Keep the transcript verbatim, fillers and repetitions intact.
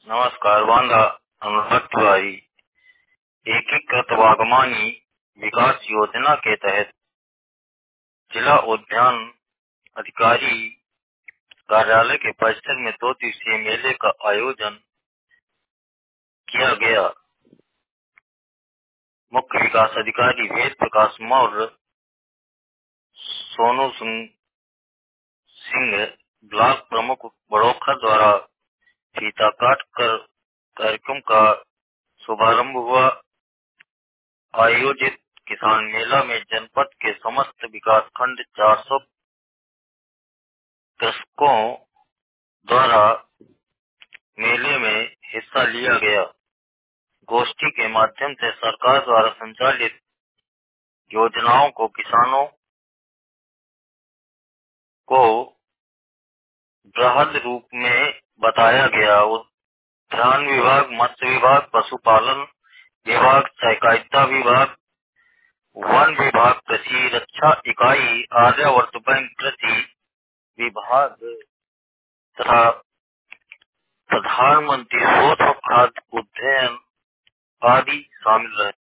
नमस्कार। बांदा अनुराग तिवारी। एकीकृत बागवानी विकास योजना के तहत जिला उद्यान अधिकारी कार्यालय के परिसर में दो दिवसीय मेले का आयोजन किया गया। मुख्य विकास अधिकारी वेद प्रकाश मौर्य, सोनू सिंह सिंह, ब्लॉक प्रमुख बड़ोखा द्वारा फीता काट कर कार्यक्रम का शुभारंभ हुआ। आयोजित किसान मेला में जनपद के समस्त विकास खंड चार सौ कृषकों द्वारा मेले में हिस्सा लिया गया। गोष्ठी के माध्यम से सरकार द्वारा संचालित योजनाओं को किसानों को बृहद रूप में बताया गया। उद्यान विभाग, मत्स्य विभाग, पशुपालन विभाग, सहकारिता विभाग, वन विभाग, कृषि रक्षा इकाई, आर्यावर्त बैंक, कृषि विभाग तथा प्रधानमंत्री शोध और खाद्य उद्यान आदि शामिल रहे।